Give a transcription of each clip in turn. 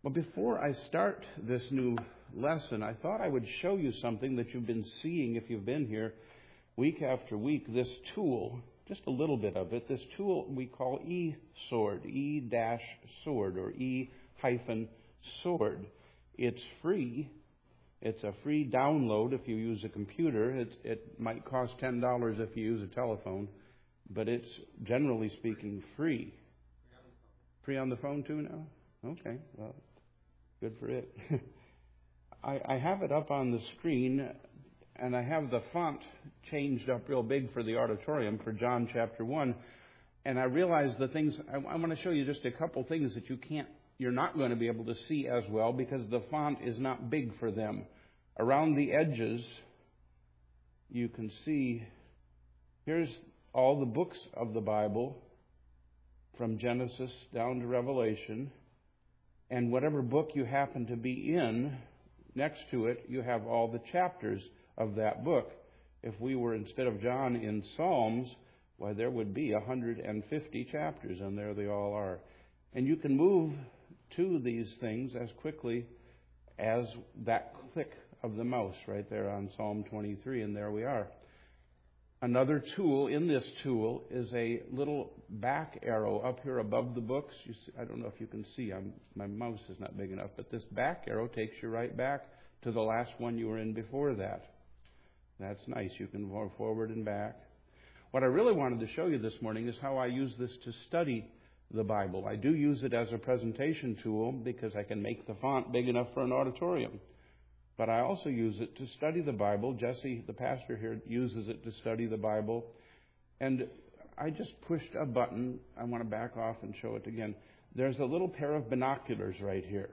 Well, before I start this new lesson, I thought I would show you something that you've been seeing if you've been here week after week. This tool, just a little bit of it, this tool we call eSword, E-Sword or E-Sword. It's free. It's a free download if you use a computer. It might cost $10 if you use a telephone, but it's generally speaking free. Free on the phone too now? Okay, well, good for it. I have it up on the screen, and I have the font changed up real big for the auditorium for John chapter 1. And I realize the things, I want to show you just a couple things that you're not going to be able to see as well because the font is not big for them. Around the edges, you can see, here's all the books of the Bible from Genesis down to Revelation. And whatever book you happen to be in, next to it, you have all the chapters of that book. If we were, instead of John, in Psalms, why, there would be 150 chapters, and there they all are. And you can move to these things as quickly as that click of the mouse right there on Psalm 23, and there we are. Another tool in this tool is a little back arrow up here above the books. You see, I don't know if you can see. My mouse is not big enough, but this back arrow takes you right back to the last one you were in before that. That's nice. You can go forward and back. What I really wanted to show you this morning is how I use this to study the Bible. I do use it as a presentation tool because I can make the font big enough for an auditorium. But I also use it to study the Bible. Jesse, the pastor here, uses it to study the Bible. And I just pushed a button. I want to back off and show it again. There's a little pair of binoculars right here.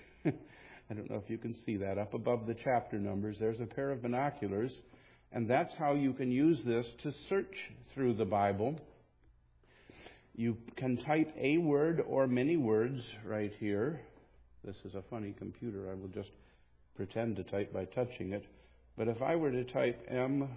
I don't know if you can see that. Up above the chapter numbers, there's a pair of binoculars. And that's how you can use this to search through the Bible. You can type a word or many words right here. This is a funny computer. I will just pretend to type by touching it. But if I were to type M-O-S-E-S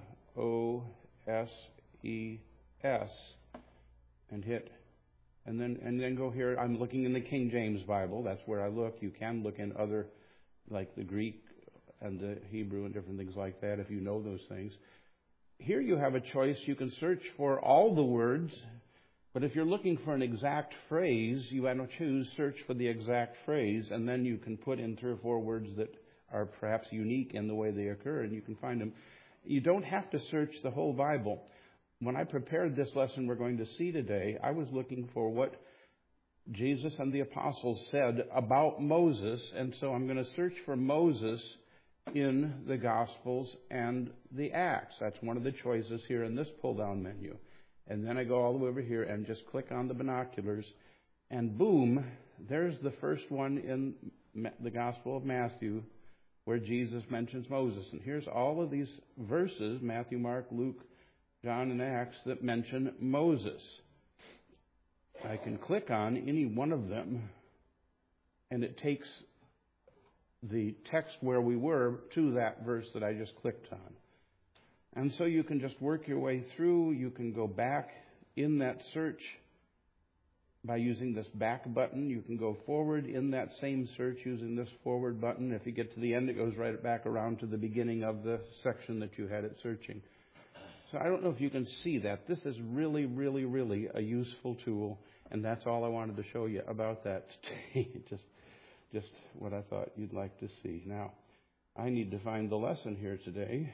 and hit, and then go here, I'm looking in the King James Bible. That's where I look. You can look in other, like the Greek and the Hebrew and different things like that if you know those things. Here you have a choice. You can search for all the words, but if you're looking for an exact phrase, you want to choose search for the exact phrase, and then you can put in 3 or 4 words that are perhaps unique in the way they occur, and you can find them. You don't have to search the whole Bible. When I prepared this lesson we're going to see today, I was looking for what Jesus and the apostles said about Moses, and so I'm going to search for Moses in the Gospels and the Acts. That's one of the choices here in this pull-down menu. And then I go all the way over here and just click on the binoculars, and boom, there's the first one in the Gospel of Matthew, where Jesus mentions Moses. And here's all of these verses, Matthew, Mark, Luke, John, and Acts, that mention Moses. I can click on any one of them, and it takes the text where we were to that verse that I just clicked on. And so you can just work your way through. You can go back in that search by using this back button. You can go forward in that same search using this forward button. If you get to the end, it goes right back around to the beginning of the section that you had it searching. So I don't know if you can see that. This is really, really, really a useful tool, and that's all I wanted to show you about that today. Just what I thought you'd like to see. Now, I need to find the lesson here today.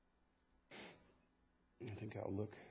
I think I'll look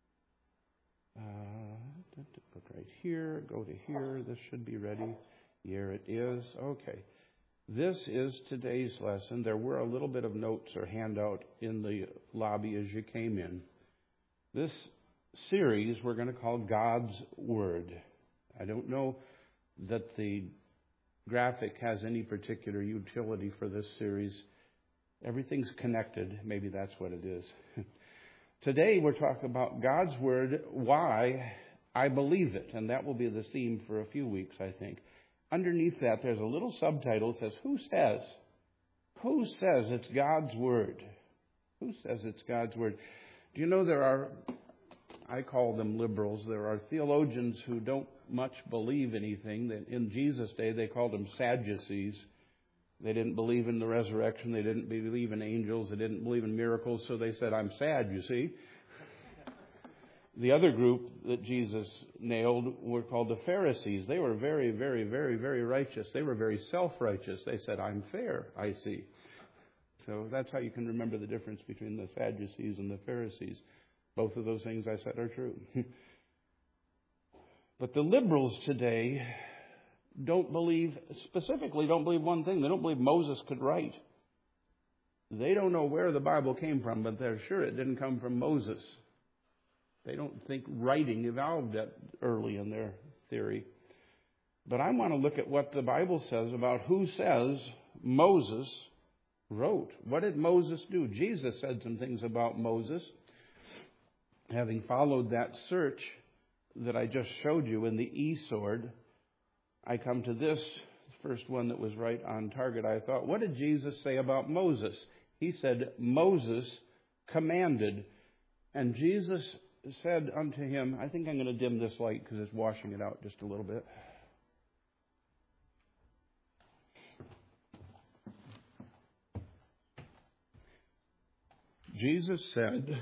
right here, go to here. This should be ready. Here it is. Okay. This is today's lesson. There were a little bit of notes or handout in the lobby as you came in. This series we're going to call God's Word. I don't know that the graphic has any particular utility for this series. Everything's connected. Maybe that's what it is. Today we're talking about God's Word, why I believe it. And that will be the theme for a few weeks, I think. Underneath that, there's a little subtitle that says, Who says? Who says it's God's Word? Who says it's God's Word? Do you know there are, I call them liberals. There are theologians who don't much believe anything. In Jesus' day, they called them Sadducees. They didn't believe in the resurrection. They didn't believe in angels. They didn't believe in miracles. So they said, I'm sad, you see. The other group that Jesus nailed were called the Pharisees. They were very, very, very, very righteous. They were very self-righteous. They said, I'm fair, I see. So that's how you can remember the difference between the Sadducees and the Pharisees. Both of those things I said are true. But the liberals today don't believe one thing. They don't believe Moses could write. They don't know where the Bible came from, but they're sure it didn't come from Moses. They don't think writing evolved that early in their theory. But I want to look at what the Bible says about who says Moses wrote. What did Moses do? Jesus said some things about Moses. Having followed that search that I just showed you in the e-sword, I come to this first one that was right on target. I thought, what did Jesus say about Moses? He said, Moses commanded. And Jesus said unto him, I think I'm going to dim this light because it's washing it out just a little bit. Jesus said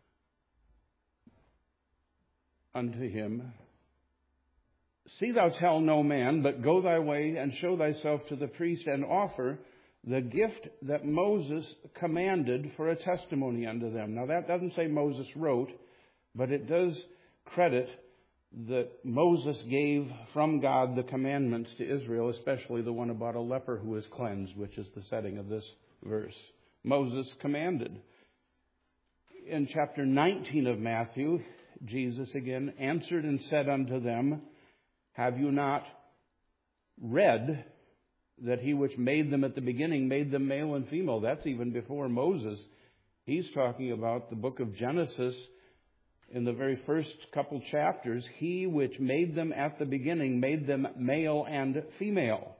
unto him, See thou tell no man, but go thy way and show thyself to the priest and offer the gift that Moses commanded for a testimony unto them. Now that doesn't say Moses wrote, but it does credit that Moses gave from God the commandments to Israel, especially the one about a leper who was cleansed, which is the setting of this verse. Moses commanded. In chapter 19 of Matthew, Jesus again answered and said unto them, Have you not read that he which made them at the beginning made them male and female? That's even before Moses. He's talking about the book of Genesis. In the very first couple chapters, he which made them at the beginning made them male and female.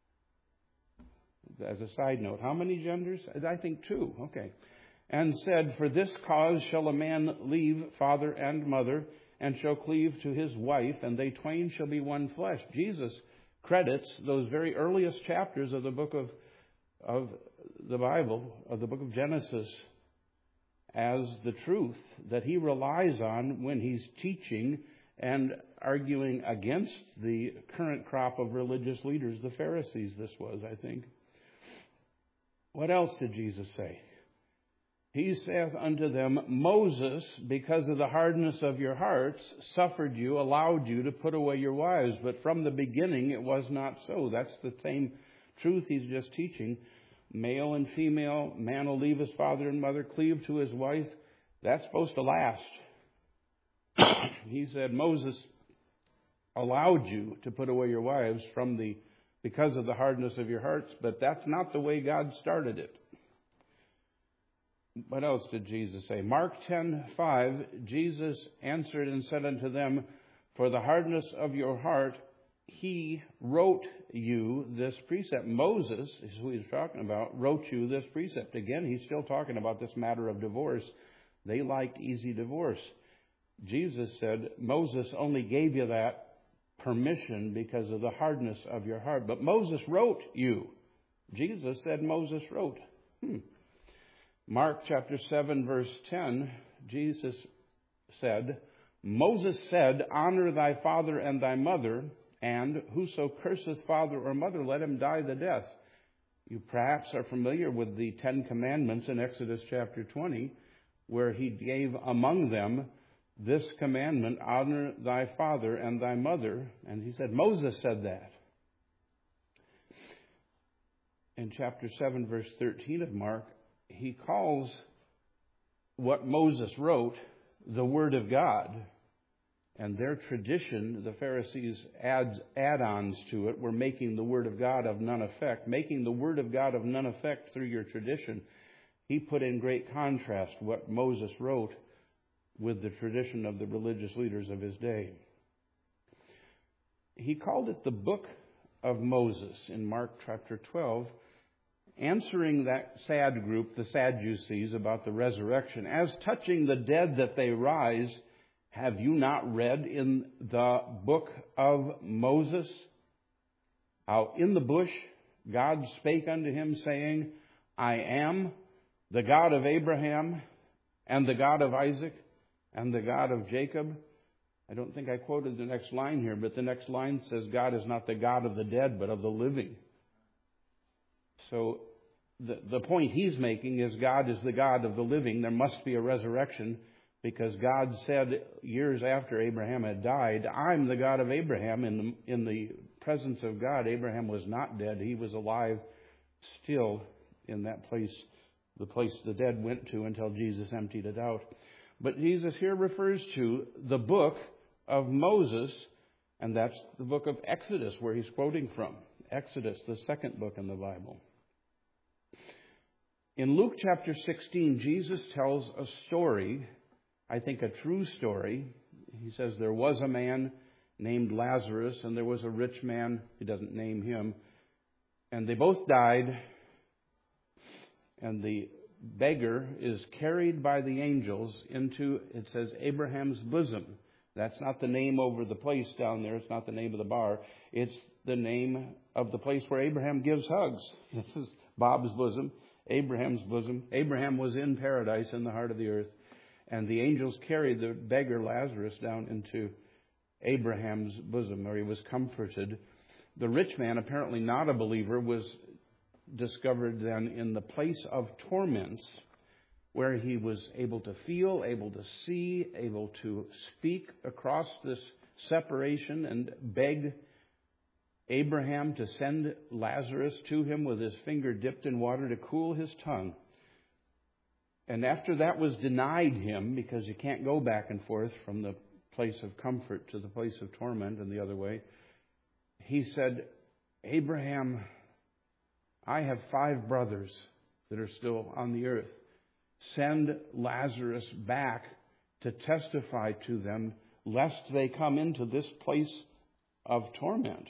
As a side note, how many genders? I think 2. Okay. And said, For this cause shall a man leave father and mother, and shall cleave to his wife, and they twain shall be one flesh. Jesus credits those very earliest chapters of the book of the Bible, of the book of Genesis, as the truth that he relies on when he's teaching and arguing against the current crop of religious leaders, the Pharisees this was, I think. What else did Jesus say? He saith unto them, Moses, because of the hardness of your hearts, suffered you, allowed you to put away your wives. But from the beginning it was not so. That's the same truth he's just teaching. Male and female, man will leave his father and mother, cleave to his wife. That's supposed to last. He said, Moses allowed you to put away your wives because of the hardness of your hearts, but that's not the way God started it. What else did Jesus say? Mark 10:5, Jesus answered and said unto them, For the hardness of your heart, he wrote you this precept. Moses, is who he's talking about, wrote you this precept. Again, he's still talking about this matter of divorce. They liked easy divorce. Jesus said, Moses only gave you that permission because of the hardness of your heart. But Moses wrote you. Jesus said Moses wrote. Mark chapter 7, verse 10, Jesus said, Moses said, Honor thy father and thy mother, and whoso curseth father or mother, let him die the death. You perhaps are familiar with the 10 Commandments in Exodus chapter 20, where he gave among them this commandment, Honor thy father and thy mother. And he said, Moses said that. In chapter 7, verse 13 of Mark, he calls what Moses wrote the Word of God. And their tradition, the Pharisees add-ons to it, were making the Word of God of none effect. Making the Word of God of none effect through your tradition. He put in great contrast what Moses wrote with the tradition of the religious leaders of his day. He called it the Book of Moses in Mark chapter 12, answering that sad group, the Sadducees, about the resurrection. As touching the dead that they rise, Have you not read in the book of Moses how in the bush God spake unto him, saying, I am the God of Abraham and the God of Isaac and the God of Jacob? I don't think I quoted the next line here, but the next line says God is not the God of the dead, but of the living. So the point he's making is God is the God of the living. There must be a resurrection, because God said years after Abraham had died, I'm the God of Abraham. In the presence of God, Abraham was not dead. He was alive still in that place, the place the dead went to until Jesus emptied it out. But Jesus here refers to the book of Moses, and that's the book of Exodus where he's quoting from. Exodus, the second book in the Bible. In Luke chapter 16, Jesus tells a story, I think a true story. He says there was a man named Lazarus, and there was a rich man. He doesn't name him. And they both died, and the beggar is carried by the angels into, it says, Abraham's bosom. That's not the name over the place down there. It's not the name of the bar. It's the name of the place where Abraham gives hugs. This is Bob's bosom, Abraham's bosom. Abraham was in paradise in the heart of the earth. And the angels carried the beggar Lazarus down into Abraham's bosom, where he was comforted. The rich man, apparently not a believer, was discovered then in the place of torments, where he was able to feel, able to see, able to speak across this separation and beg Abraham to send Lazarus to him with his finger dipped in water to cool his tongue. And after that was denied him, because you can't go back and forth from the place of comfort to the place of torment and the other way, he said, Abraham, I have 5 brothers that are still on the earth. Send Lazarus back to testify to them, lest they come into this place of torment.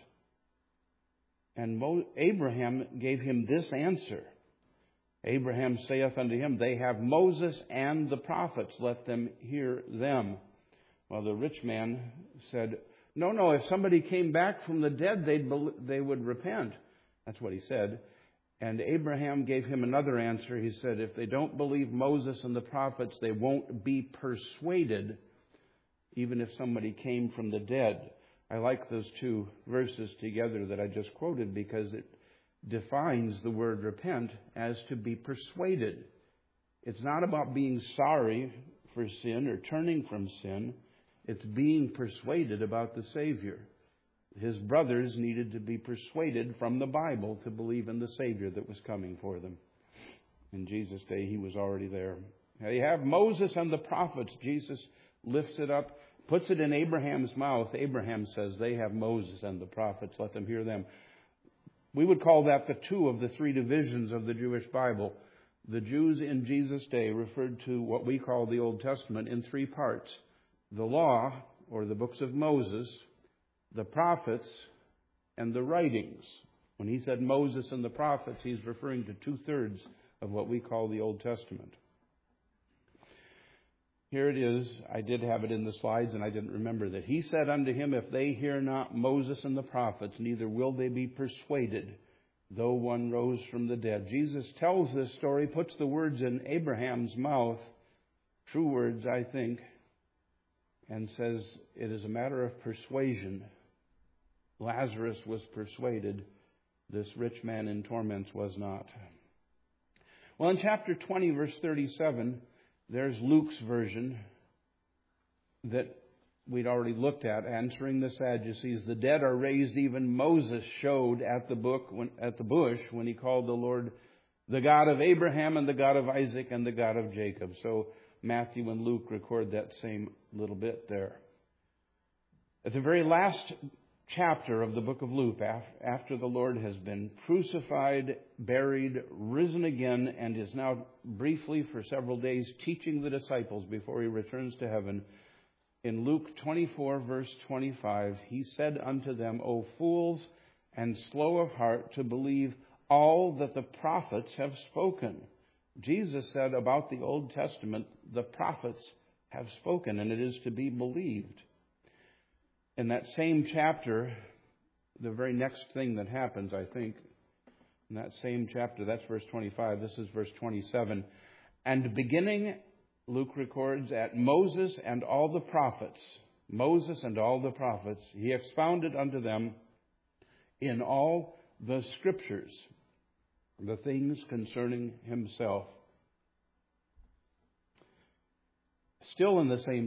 And Abraham gave him this answer. Abraham saith unto him, they have Moses and the prophets, let them hear them. Well, the rich man said, no, if somebody came back from the dead, they would repent. That's what he said. And Abraham gave him another answer. He said, if they don't believe Moses and the prophets, they won't be persuaded, even if somebody came from the dead. I like those two verses together that I just quoted, because it defines the word repent as to be persuaded. It's not about being sorry for sin or turning from sin. It's being persuaded about the Savior. His brothers needed to be persuaded from the Bible to believe in the Savior that was coming for them. In Jesus' day, he was already there. You have Moses and the prophets. Jesus lifts it up, puts it in Abraham's mouth. Abraham says, they have Moses and the prophets. Let them hear them. We would call that the 2 of the 3 divisions of the Jewish Bible. The Jews in Jesus' day referred to what we call the Old Testament in 3 parts. The law, or the books of Moses, the prophets, and the writings. When he said Moses and the prophets, he's referring to 2/3 of what we call the Old Testament. Here it is. I did have it in the slides, and I didn't remember that. He said unto him, if they hear not Moses and the prophets, neither will they be persuaded, though one rose from the dead. Jesus tells this story, puts the words in Abraham's mouth, true words, I think, and says it is a matter of persuasion. Lazarus was persuaded. This rich man in torments was not. Well, in chapter 20, verse 37, there's Luke's version that we'd already looked at, answering the Sadducees. The dead are raised, even Moses showed at the bush when he called the Lord the God of Abraham and the God of Isaac and the God of Jacob. So Matthew and Luke record that same little bit there. At the very last chapter of the book of Luke, after the Lord has been crucified, buried, risen again, and is now briefly for several days teaching the disciples before he returns to heaven, in Luke 24, verse 25, he said unto them, O fools and slow of heart to believe all that the prophets have spoken. Jesus said about the Old Testament, the prophets have spoken, and it is to be believed. In that same chapter, the very next thing that happens, I think, in that same chapter, that's verse 25, this is verse 27. And beginning, Luke records, at Moses and all the prophets, he expounded unto them in all the Scriptures the things concerning himself. Still in the same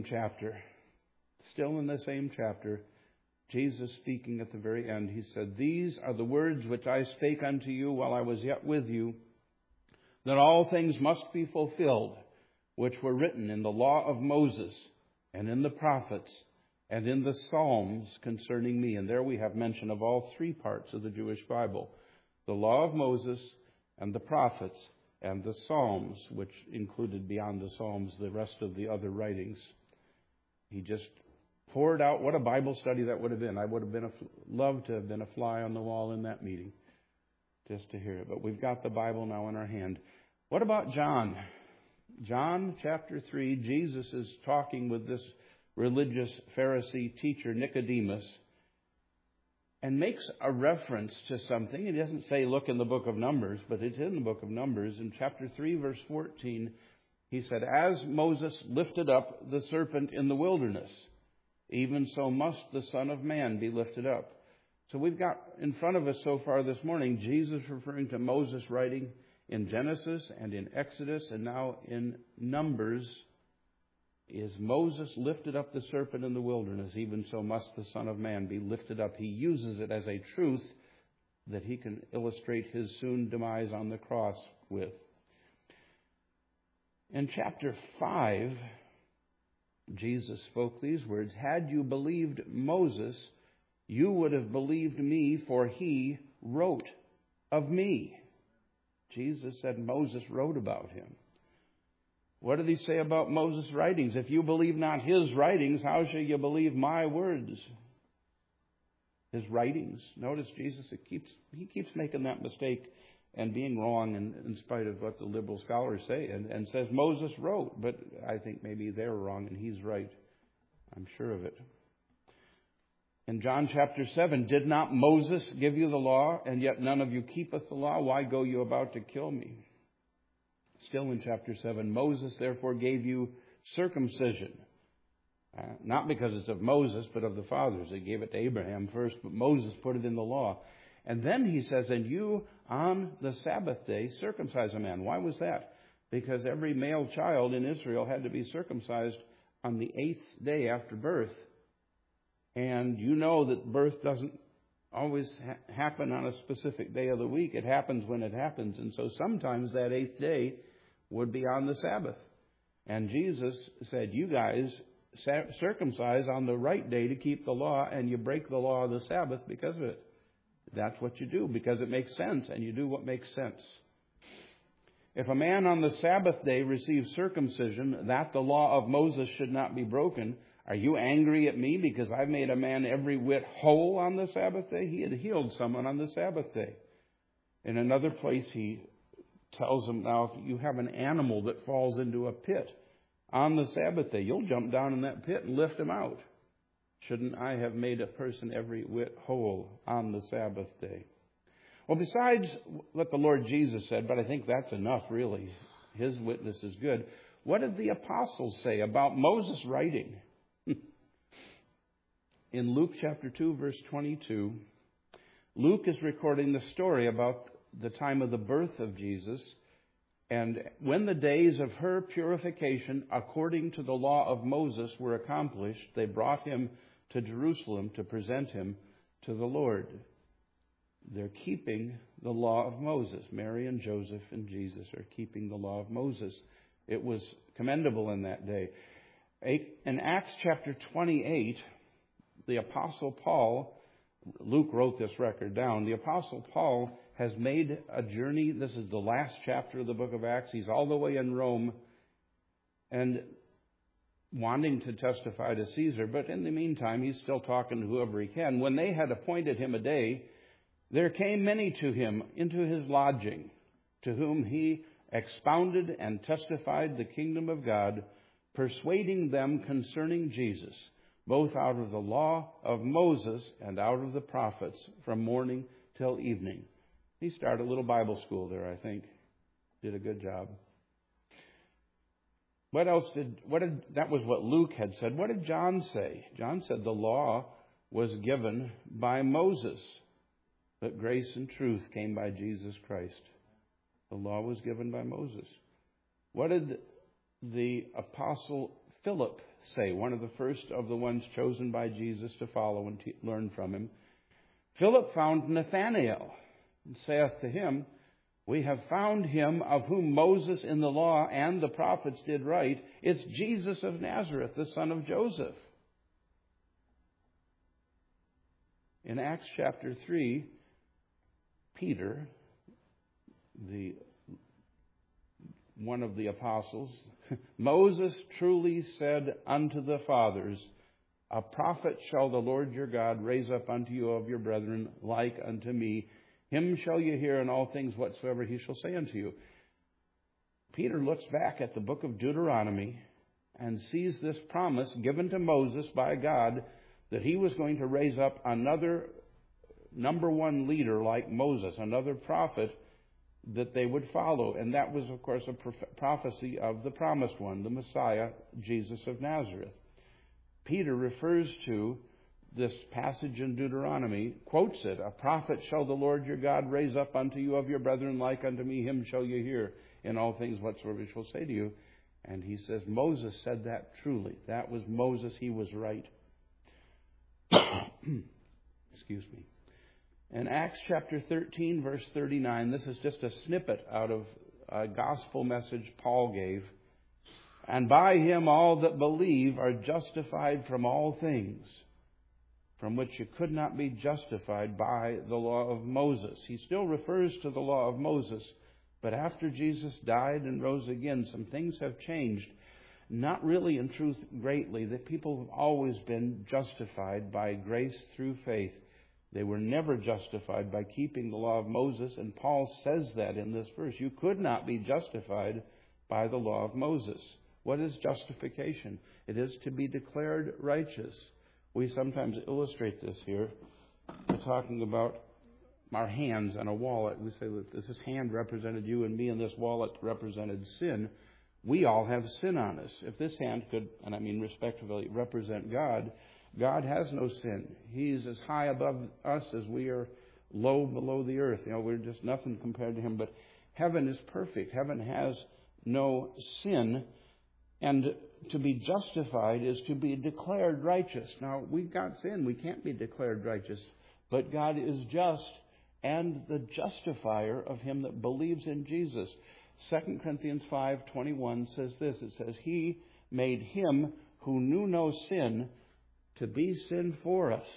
chapter, Jesus speaking at the very end, he said, These are the words which I spake unto you while I was yet with you, that all things must be fulfilled, which were written in the law of Moses, and in the prophets, and in the Psalms concerning me. And there we have mention of all three parts of the Jewish Bible. The law of Moses, and the prophets, and the Psalms, which included beyond the Psalms the rest of the other writings. He just poured out. What a Bible study that would have been. I would have loved to have been a fly on the wall in that meeting, just to hear it. But we've got the Bible now in our hand. What about John? John chapter 3, Jesus is talking with this religious Pharisee teacher, Nicodemus, and makes a reference to something. He doesn't say, look in the book of Numbers, but it's in the book of Numbers. In chapter 3, verse 14, he said, As Moses lifted up the serpent in the wilderness, even so must the Son of Man be lifted up. So we've got in front of us so far this morning, Jesus referring to Moses writing in Genesis and in Exodus and now in Numbers. Is Moses lifted up the serpent in the wilderness, even so must the Son of Man be lifted up. He uses it as a truth that he can illustrate his soon demise on the cross with. In chapter 5, Jesus spoke these words, Had you believed Moses, you would have believed me, for he wrote of me. Jesus said Moses wrote about him. What did he say about Moses' writings? If you believe not his writings, how shall you believe my words? His writings. Notice Jesus, he keeps making that mistake and being wrong in spite of what the liberal scholars say, and says Moses wrote, but I think maybe they're wrong and he's right. I'm sure of it. In John chapter 7, did not Moses give you the law, and yet none of you keepeth the law? Why go you about to kill me? Still in chapter 7, Moses therefore gave you circumcision. Not because it's of Moses, but of the fathers. They gave it to Abraham first, but Moses put it in the law. And then he says, and you on the Sabbath day circumcise a man. Why was that? Because every male child in Israel had to be circumcised on the 8th day after birth. And you know that birth doesn't always happen on a specific day of the week. It happens when it happens. And so sometimes that 8th day would be on the Sabbath. And Jesus said, you guys circumcise on the right day to keep the law, and you break the law of the Sabbath because of it. That's what you do, because it makes sense, and you do what makes sense. If a man on the Sabbath day receives circumcision, that the law of Moses should not be broken, are you angry at me because I made a man every whit whole on the Sabbath day? He had healed someone on the Sabbath day. In another place, he tells him, now, if you have an animal that falls into a pit on the Sabbath day, you'll jump down in that pit and lift him out. Shouldn't I have made a person every whit whole on the Sabbath day? Well, besides what the Lord Jesus said, but I think that's enough, really. His witness is good. What did the apostles say about Moses' writing? In Luke chapter 2, verse 22, Luke is recording the story about the time of the birth of Jesus. And when the days of her purification, according to the law of Moses, were accomplished, they brought him to Jerusalem to present him to the Lord. They're keeping the law of Moses. Mary and Joseph and Jesus are keeping the law of Moses. It was commendable in that day. In Acts chapter 28, the Apostle Paul, Luke wrote this record down, the Apostle Paul has made a journey. This is the last chapter of the book of Acts. He's all the way in Rome and wanting to testify to Caesar, but in the meantime, he's still talking to whoever he can. When they had appointed him a day, there came many to him into his lodging, to whom he expounded and testified the kingdom of God, persuading them concerning Jesus, both out of the law of Moses and out of the prophets, from morning till evening. He started a little Bible school there, I think. Did a good job. That was what Luke had said. What did John say? John said the law was given by Moses, but grace and truth came by Jesus Christ. The law was given by Moses. What did the apostle Philip say? One of the first of the ones chosen by Jesus to follow and learn from him. Philip found Nathanael and saith to him, "We have found him of whom Moses in the law and the prophets did write. It's Jesus of Nazareth, the son of Joseph." In Acts chapter 3, Peter, one of the apostles, "Moses truly said unto the fathers, A prophet shall the Lord your God raise up unto you of your brethren like unto me. Him shall you hear in all things whatsoever he shall say unto you." Peter looks back at the book of Deuteronomy and sees this promise given to Moses by God that he was going to raise up another number one leader like Moses, another prophet that they would follow. And that was, of course, a prophecy of the promised one, the Messiah, Jesus of Nazareth. Peter refers to this passage in Deuteronomy, quotes it, "A prophet shall the Lord your God raise up unto you of your brethren like unto me, him shall you hear in all things whatsoever he shall say to you." And he says Moses said that truly. That was Moses, he was right. Excuse me. In Acts chapter 13, verse 39, this is just a snippet out of a gospel message Paul gave. "And by him all that believe are justified from all things, from which you could not be justified by the law of Moses." He still refers to the law of Moses, but after Jesus died and rose again, some things have changed. Not really in truth greatly, that people have always been justified by grace through faith. They were never justified by keeping the law of Moses, and Paul says that in this verse. You could not be justified by the law of Moses. What is justification? It is to be declared righteous. We sometimes illustrate this here. We're talking about our hands and a wallet. We say that this hand represented you and me, and this wallet represented sin. We all have sin on us. If this hand could, and I mean respectively, represent God, God has no sin. He's as high above us as we are low below the earth. We're just nothing compared to him. But heaven is perfect. Heaven has no sin. And to be justified is to be declared righteous. Now, we've got sin. We can't be declared righteous. But God is just and the justifier of him that believes in Jesus. 2 Corinthians 5:21 says this. It says, "He made him who knew no sin to be sin for us,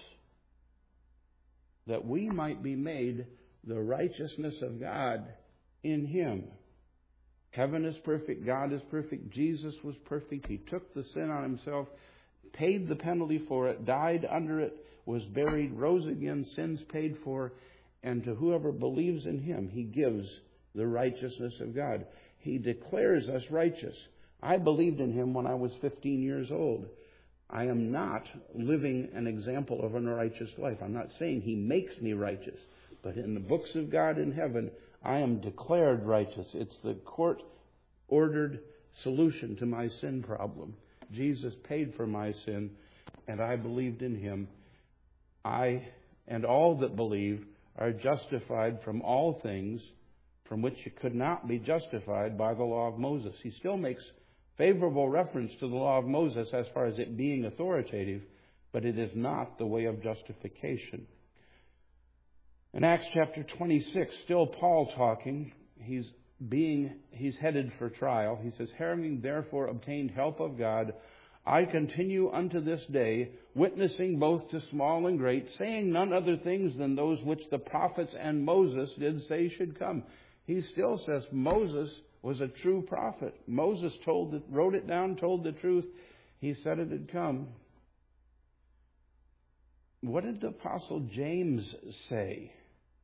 that we might be made the righteousness of God in him." Heaven is perfect. God is perfect. Jesus was perfect. He took the sin on himself, paid the penalty for it, died under it, was buried, rose again, sins paid for, and to whoever believes in him, he gives the righteousness of God. He declares us righteous. I believed in him when I was 15 years old. I am not living an example of an righteous life. I'm not saying he makes me righteous. But in the books of God in heaven, I am declared righteous. It's the court-ordered solution to my sin problem. Jesus paid for my sin, and I believed in him. I and all that believe are justified from all things from which you could not be justified by the law of Moses. He still makes favorable reference to the law of Moses as far as it being authoritative, but it is not the way of justification. In Acts chapter 26, still Paul talking, he's headed for trial. He says, "Having therefore obtained help of God, I continue unto this day, witnessing both to small and great, saying none other things than those which the prophets and Moses did say should come." He still says Moses was a true prophet. Moses wrote it down, told the truth. He said it had come. What did the Apostle James say?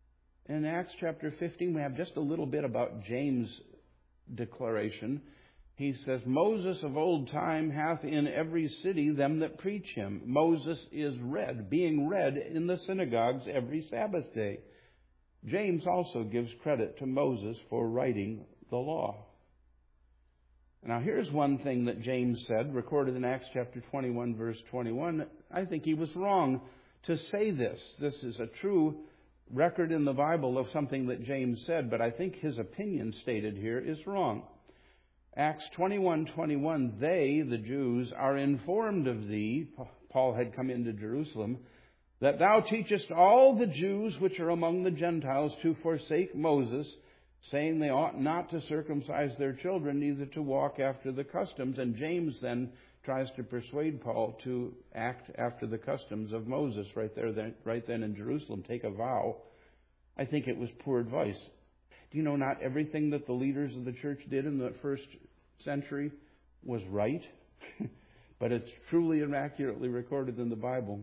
In Acts chapter 15, we have just a little bit about James' declaration. He says, Moses of old time hath in every city them that preach him. Moses is read, being read in the synagogues every Sabbath day. James also gives credit to Moses for writing the law. Now here's one thing that James said, recorded in Acts chapter 21, verse 21. I think he was wrong to say this. This is a true record in the Bible of something that James said, but I think his opinion stated here is wrong. Acts 21:21, they, the Jews, are informed of thee, Paul had come into Jerusalem, that thou teachest all the Jews which are among the Gentiles to forsake Moses, saying they ought not to circumcise their children, neither to walk after the customs. And James then tries to persuade Paul to act after the customs of Moses right then in Jerusalem, take a vow. I think it was poor advice. Do you know not everything that the leaders of the church did in the first century was right? But it's truly and accurately recorded in the Bible.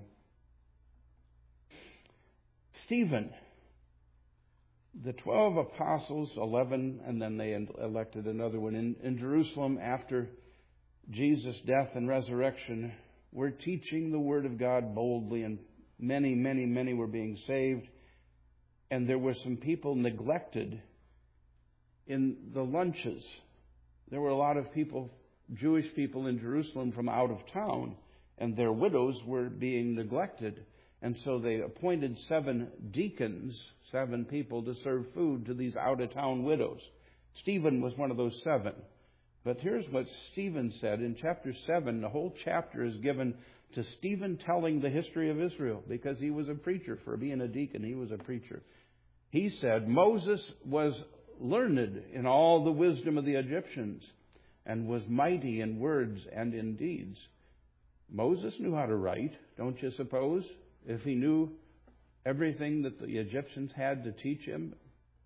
Stephen, the 12 apostles, 11, and then they elected another one in Jerusalem after Jesus' death and resurrection, were teaching the Word of God boldly, and many were being saved. And there were some people neglected in the lunches. There were a lot of people, Jewish people in Jerusalem from out of town, and their widows were being neglected. And so they appointed 7 deacons, 7 people to serve food to these out-of-town widows. Stephen was one of those 7. But here's what Stephen said. In chapter 7, the whole chapter is given to Stephen telling the history of Israel, because he was a preacher. For being a deacon, he was a preacher. He said, Moses was learned in all the wisdom of the Egyptians, and was mighty in words and in deeds. Moses knew how to write, don't you suppose? If he knew everything that the Egyptians had to teach him.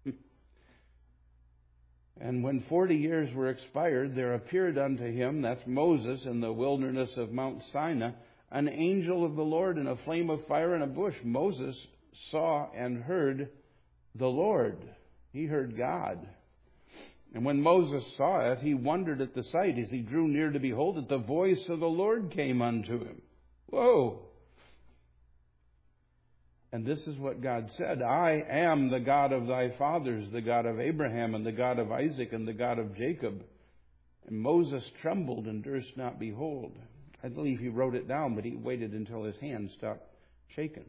And when 40 years were expired, there appeared unto him, that's Moses, in the wilderness of Mount Sinai, an angel of the Lord in a flame of fire in a bush. Moses saw and heard the Lord. He heard God. And when Moses saw it, he wondered at the sight. As he drew near to behold it, the voice of the Lord came unto him. Whoa! And this is what God said, I am the God of thy fathers, the God of Abraham, and the God of Isaac, and the God of Jacob. And Moses trembled and durst not behold. I believe he wrote it down, but he waited until his hands stopped shaking.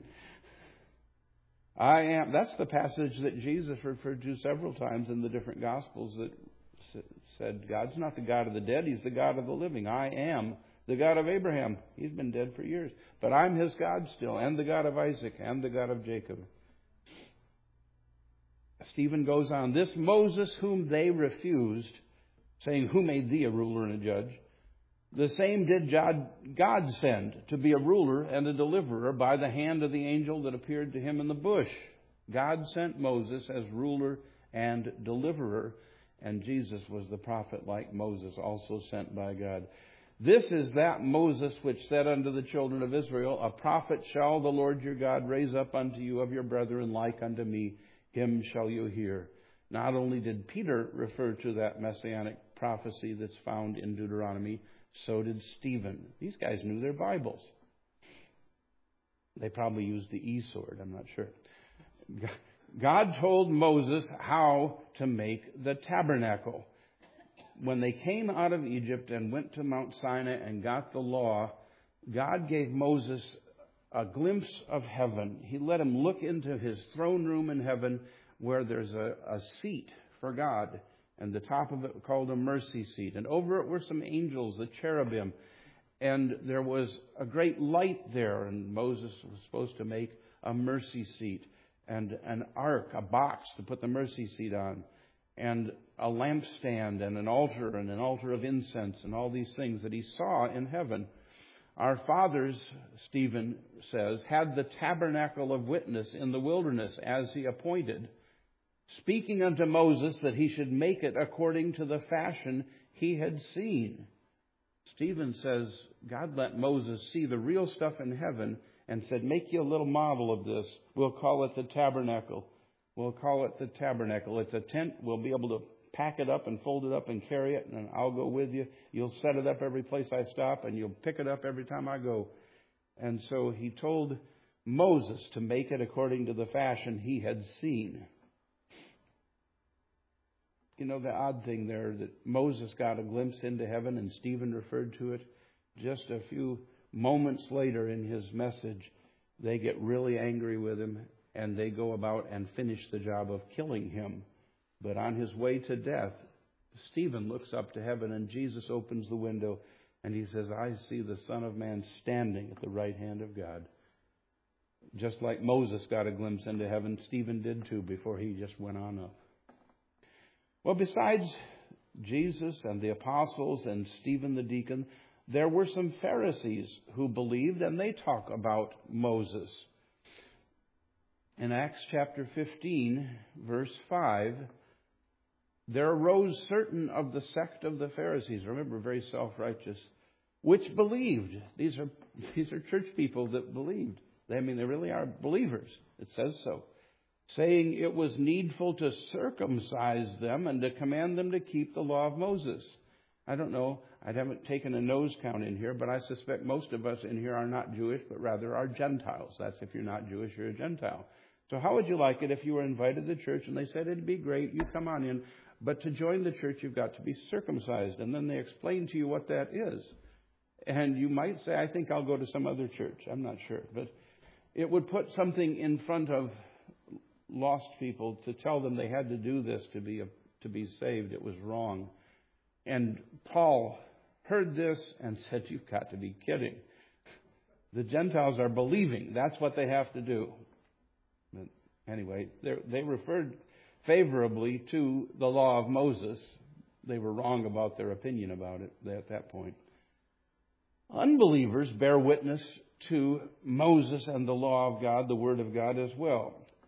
I am. That's the passage that Jesus referred to several times in the different Gospels that said, God's not the God of the dead, He's the God of the living. I am the God of Abraham. He's been dead for years. But I'm His God still, and the God of Isaac, and the God of Jacob. Stephen goes on, this Moses whom they refused, saying, who made thee a ruler and a judge? The same did God send to be a ruler and a deliverer by the hand of the angel that appeared to him in the bush. God sent Moses as ruler and deliverer, and Jesus was the prophet like Moses, also sent by God. This is that Moses which said unto the children of Israel, a prophet shall the Lord your God raise up unto you of your brethren like unto me, him shall you hear. Not only did Peter refer to that messianic prophecy that's found in Deuteronomy, so did Stephen. These guys knew their Bibles. They probably used the e-sword, I'm not sure. God told Moses how to make the tabernacle. When they came out of Egypt and went to Mount Sinai and got the law, God gave Moses a glimpse of heaven. He let him look into his throne room in heaven where there's a seat for God. And the top of it called a mercy seat. And over it were some angels, the cherubim. And there was a great light there. And Moses was supposed to make a mercy seat. And an ark, a box to put the mercy seat on. And a lampstand and an altar of incense. And all these things that he saw in heaven. Our fathers, Stephen says, had the tabernacle of witness in the wilderness as he appointed, speaking unto Moses that he should make it according to the fashion he had seen. Stephen says God let Moses see the real stuff in heaven and said, make you a little model of this. We'll call it the tabernacle. We'll call it the tabernacle. It's a tent. We'll be able to pack it up and fold it up and carry it, and I'll go with you. You'll set it up every place I stop, and you'll pick it up every time I go. And so he told Moses to make it according to the fashion he had seen. You know, the odd thing there, that Moses got a glimpse into heaven, and Stephen referred to it. Just a few moments later in his message, they get really angry with him, and they go about and finish the job of killing him. But on his way to death, Stephen looks up to heaven, and Jesus opens the window, and he says, I see the Son of Man standing at the right hand of God. Just like Moses got a glimpse into heaven, Stephen did too before he just went on up. Well, besides Jesus and the apostles and Stephen the deacon, there were some Pharisees who believed, and they talk about Moses. In Acts chapter 15, verse 5, there arose certain of the sect of the Pharisees, remember, very self-righteous, which believed. These are church people that believed. They really are believers. It says so. Saying it was needful to circumcise them and to command them to keep the law of Moses. I don't know. I haven't taken a nose count in here, but I suspect most of us in here are not Jewish, but rather are Gentiles. That's if you're not Jewish, you're a Gentile. So how would you like it if you were invited to church and they said, it'd be great, you come on in, but to join the church you've got to be circumcised. And then they explain to you what that is. And you might say, I think I'll go to some other church. I'm not sure. But it would put something in front of lost people to tell them they had to do this to be saved. It was wrong. And Paul heard this and said, you've got to be kidding. The Gentiles are believing. That's what they have to do. But anyway, they referred favorably to the law of Moses. They were wrong about their opinion about it at that point. Unbelievers bear witness to Moses and the law of God, the Word of God as well.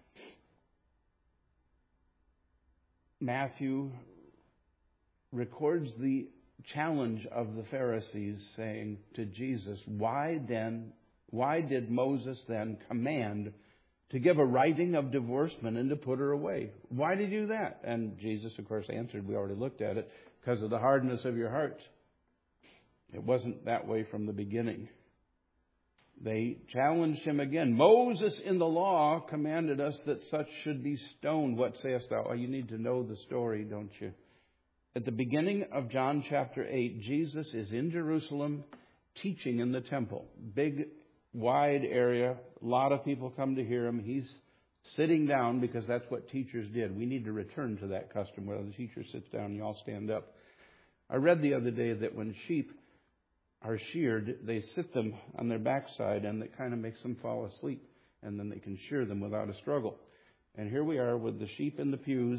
Matthew records the challenge of the Pharisees saying to Jesus, why did Moses then command to give a writing of divorcement and to put her away? Why did he do that? And Jesus, of course, answered, we already looked at it, because of the hardness of your heart. It wasn't that way from the beginning. They challenged him again. Moses in the law commanded us that such should be stoned. What sayest thou? Oh, you need to know the story, don't you? At the beginning of John chapter 8, Jesus is in Jerusalem teaching in the temple. Big, wide area. A lot of people come to hear him. He's sitting down because that's what teachers did. We need to return to that custom where the teacher sits down and you all stand up. I read the other day that when sheep are sheared, they sit them on their backside and it kind of makes them fall asleep. And then they can shear them without a struggle. And here we are with the sheep in the pews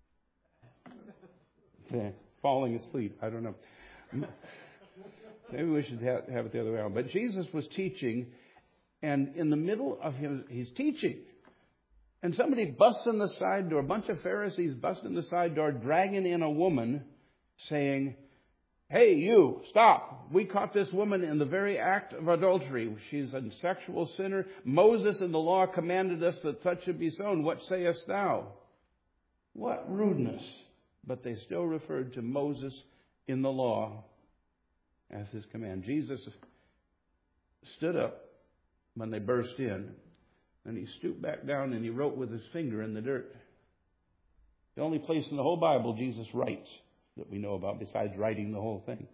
falling asleep. I don't know. Maybe we should have it the other way around. But Jesus was teaching, and in the middle of he's teaching. And somebody busts in the side door, a bunch of Pharisees bust in the side door, dragging in a woman, saying, hey, you, stop. We caught this woman in the very act of adultery. She's a sexual sinner. Moses in the law commanded us that such should be sown. What sayest thou? What rudeness. But they still referred to Moses in the law as his command. Jesus stood up when they burst in, and he stooped back down and he wrote with his finger in the dirt. The only place in the whole Bible Jesus writes that we know about, besides writing the whole thing.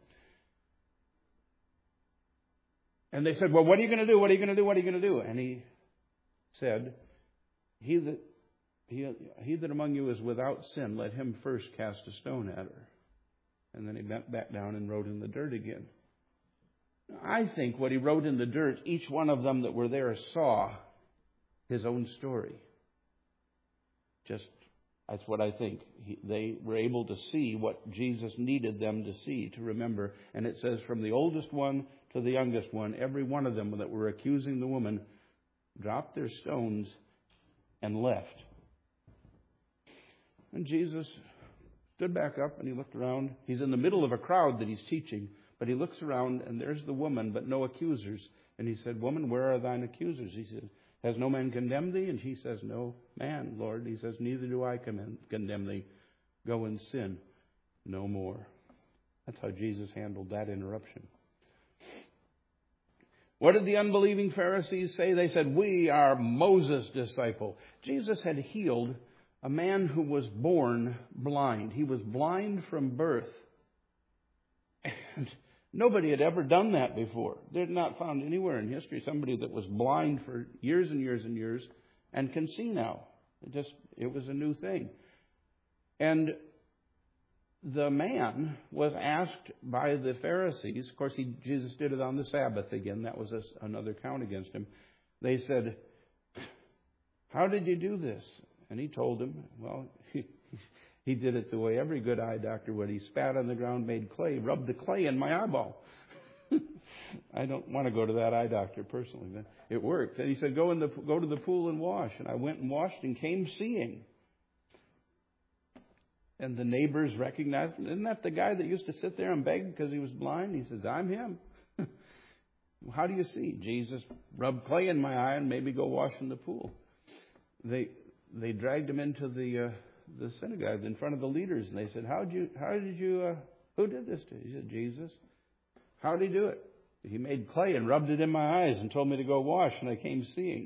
And they said, well, what are you going to do? What are you going to do? What are you going to do? And he said, He that among you is without sin, let him first cast a stone at her. And then he bent back down and wrote in the dirt again. I think what he wrote in the dirt, each one of them that were there saw his own story. That's what I think. They were able to see what Jesus needed them to see, to remember. And it says from the oldest one to the youngest one, every one of them that were accusing the woman dropped their stones and left. And Jesus stood back up and he looked around. He's in the middle of a crowd that he's teaching, but he looks around and there's the woman, but no accusers. And he said, woman, where are thine accusers? He said, has no man condemned thee? And she says, no man, Lord. He says, neither do I condemn thee. Go and sin no more. That's how Jesus handled that interruption. What did the unbelieving Pharisees say? They said, we are Moses' disciple. Jesus had healed a man who was born blind. He was blind from birth. And nobody had ever done that before. They're not found anywhere in history somebody that was blind for years and years and years and can see now. It was a new thing. And the man was asked by the Pharisees. Of course, Jesus did it on the Sabbath again. That was another count against him. They said, how did you do this? And he told them, well, he did it the way every good eye doctor would. He spat on the ground, made clay, rubbed the clay in my eyeball. I don't want to go to that eye doctor personally, but it worked. And he said, go to the pool and wash. And I went and washed and came seeing. And the neighbors recognized him. Isn't that the guy that used to sit there and beg because he was blind? He says, I'm him. How do you see? Jesus rubbed clay in my eye and made me go wash in the pool. They dragged him into the synagogue in front of the leaders, and they said, who did this to you? He said, Jesus. How did he do it? He made clay and rubbed it in my eyes and told me to go wash, and I came seeing.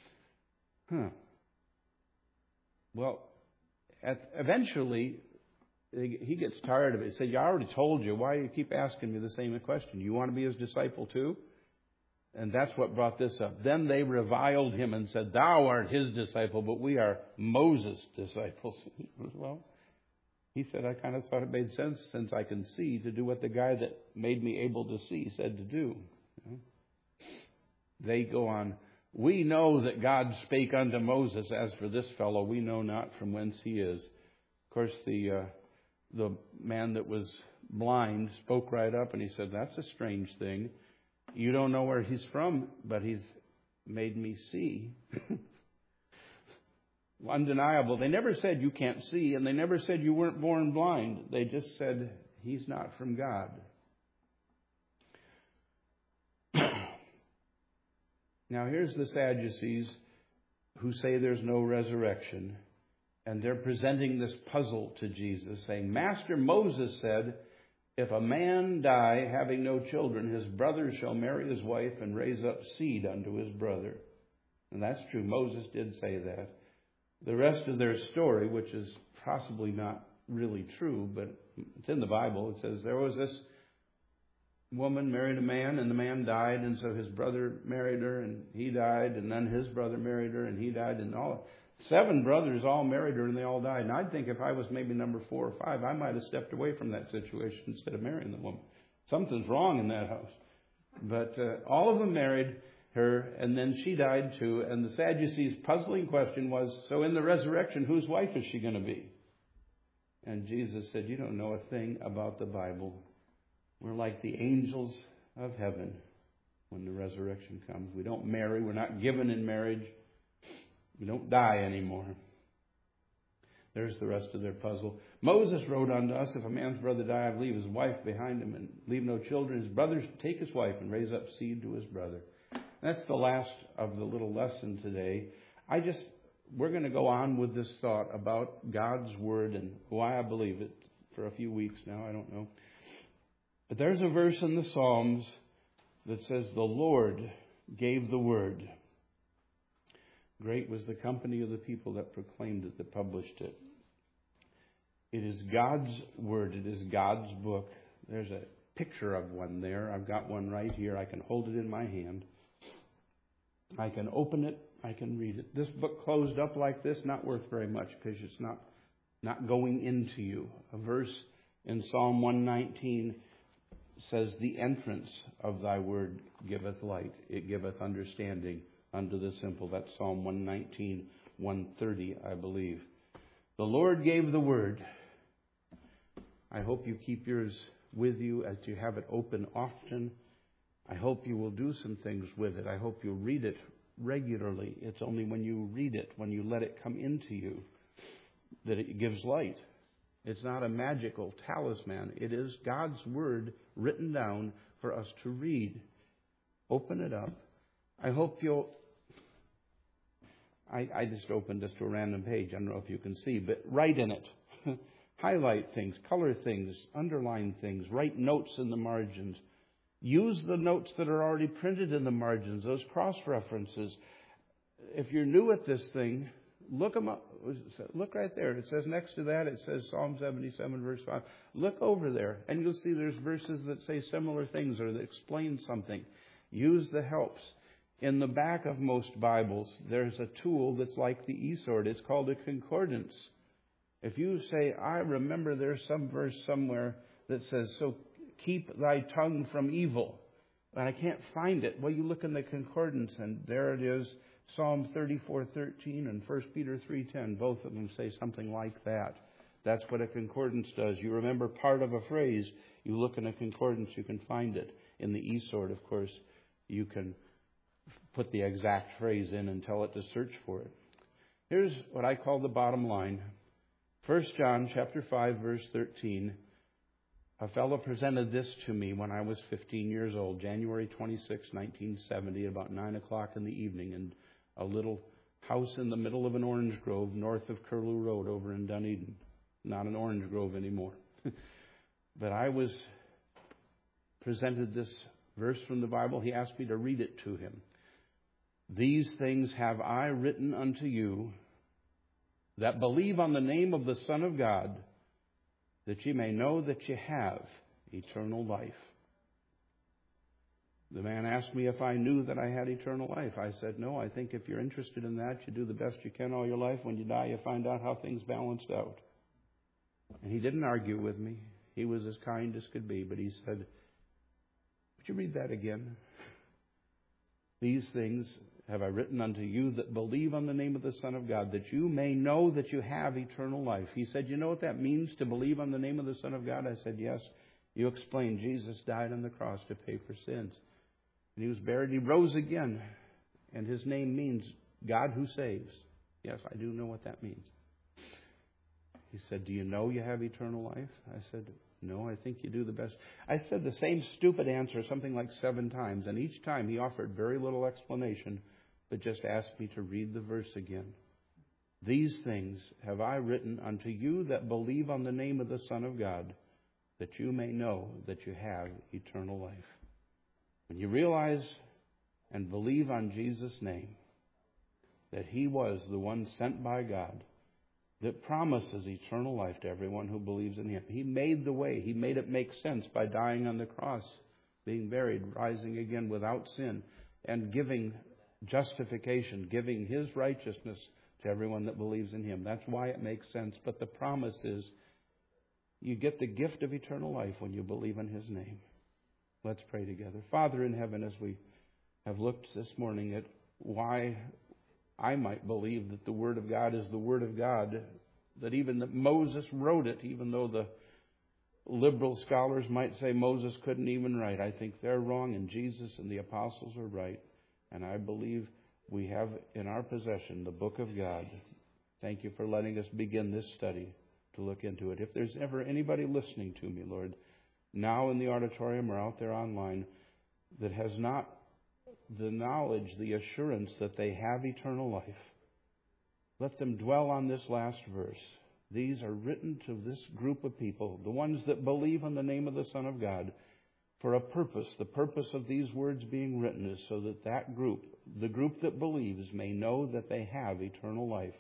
Well, eventually, he gets tired of it. He said, I already told you. Why do you keep asking me the same question? You want to be his disciple too? And that's what brought this up. Then they reviled him and said, thou art his disciple, but we are Moses' disciples. Well, he said, I kind of thought it made sense since I can see to do what the guy that made me able to see said to do. They go on, we know that God spake unto Moses. As for this fellow, we know not from whence he is. Of course, the man that was blind spoke right up and he said, that's a strange thing. You don't know where he's from, but he's made me see. Undeniable. They never said you can't see, and they never said you weren't born blind. They just said he's not from God. Now here's the Sadducees who say there's no resurrection, and they're presenting this puzzle to Jesus, saying, Master, Moses said, if a man die having no children, his brother shall marry his wife and raise up seed unto his brother. And that's true. Moses did say that. The rest of their story, which is possibly not really true, but it's in the Bible, it says there was this woman married a man, and the man died, and so his brother married her, and he died, and then his brother married her, and he died, and 7 brothers all married her, and they all died. And I'd think if I was maybe number 4 or 5, I might have stepped away from that situation instead of marrying the woman. Something's wrong in that house. But all of them married her, and then she died too. And the Sadducees' puzzling question was, so in the resurrection, whose wife is she going to be? And Jesus said, you don't know a thing about the Bible. We're like the angels of heaven when the resurrection comes. We don't marry. We're not given in marriage. We don't die anymore. There's the rest of their puzzle. Moses wrote unto us, if a man's brother die, leave his wife behind him and leave no children. His brothers take his wife and raise up seed to his brother. That's the last of the little lesson today. We're going to go on with this thought about God's Word and why I believe it for a few weeks now. I don't know. But there's a verse in the Psalms that says, the Lord gave the Word. Great was the company of the people that proclaimed it, that published it. It is God's Word. It is God's book. There's a picture of one there. I've got one right here. I can hold it in my hand. I can open it. I can read it. This book closed up like this, not worth very much because it's not going into you. A verse in Psalm 119 says, the entrance of thy word giveth light. It giveth understanding unto the simple. That's Psalm 119, 130, I believe. The Lord gave the word. I hope you keep yours with you as you have it open often. I hope you will do some things with it. I hope you'll read it regularly. It's only when you read it, when you let it come into you, that it gives light. It's not a magical talisman. It is God's word written down for us to read. Open it up. I hope you'll... I just opened this to a random page. I don't know if you can see, but write in it. highlight things, color things, underline things, write notes in the margins. Use the notes that are already printed in the margins, those cross-references. If you're new at this thing, look them up. Look right there. It says next to that, it says Psalm 77, verse 5. Look over there, and you'll see there's verses that say similar things or that explain something. Use the helps. In the back of most Bibles, there's a tool that's like the eSword. It's called a concordance. If you say, I remember there's some verse somewhere that says, so keep thy tongue from evil, and I can't find it. Well, you look in the concordance, and there it is. Psalm 34:13 and 1 Peter 3:10, both of them say something like that. That's what a concordance does. You remember part of a phrase, you look in a concordance, you can find it. In the eSword, of course, you can put the exact phrase in and tell it to search for it. Here's what I call the bottom line. 1 John chapter 5, verse 13. A fellow presented this to me when I was 15 years old, January 26, 1970, about 9 o'clock in the evening, in a little house in the middle of an orange grove north of Curlew Road over in Dunedin. Not an orange grove anymore. But I was presented this verse from the Bible. He asked me to read it to him. These things have I written unto you that believe on the name of the Son of God, that ye may know that ye have eternal life. The man asked me if I knew that I had eternal life. I said, no, I think if you're interested in that, you do the best you can all your life. When you die, you find out how things balanced out. And he didn't argue with me. He was as kind as could be. But he said, would you read that again? These things have I written unto you that believe on the name of the Son of God, that you may know that you have eternal life. He said, you know what that means to believe on the name of the Son of God? I said, yes. You explained Jesus died on the cross to pay for sins. And he was buried. He rose again. And his name means God who saves. Yes, I do know what that means. He said, do you know you have eternal life? I said, no, I think you do the best. I said the same stupid answer something like 7 times. And each time he offered very little explanation, but just asked me to read the verse again. These things have I written unto you that believe on the name of the Son of God, that you may know that you have eternal life. When you realize and believe on Jesus' name, that He was the one sent by God that promises eternal life to everyone who believes in Him. He made the way. He made it make sense by dying on the cross, being buried, rising again without sin, and giving justification, giving His righteousness to everyone that believes in Him. That's why it makes sense. But the promise is you get the gift of eternal life when you believe in His name. Let's pray together. Father in heaven, as we have looked this morning at why I might believe that the Word of God is the Word of God, that even that Moses wrote it, even though the liberal scholars might say Moses couldn't even write. I think they're wrong, and Jesus and the apostles are right. And I believe we have in our possession the book of God. Thank you for letting us begin this study to look into it. If there's ever anybody listening to me, Lord, now in the auditorium or out there online, that has not the knowledge, the assurance that they have eternal life, let them dwell on this last verse. These are written to this group of people, the ones that believe in the name of the Son of God, for a purpose. The purpose of these words being written is so that that group, the group that believes, may know that they have eternal life.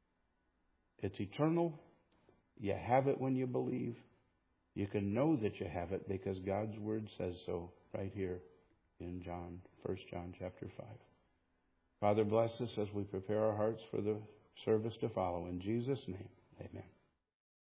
It's eternal. You have it when you believe. You can know that you have it because God's Word says so right here in 1 John chapter 5. Father, bless us as we prepare our hearts for the service to follow. In Jesus' name, amen.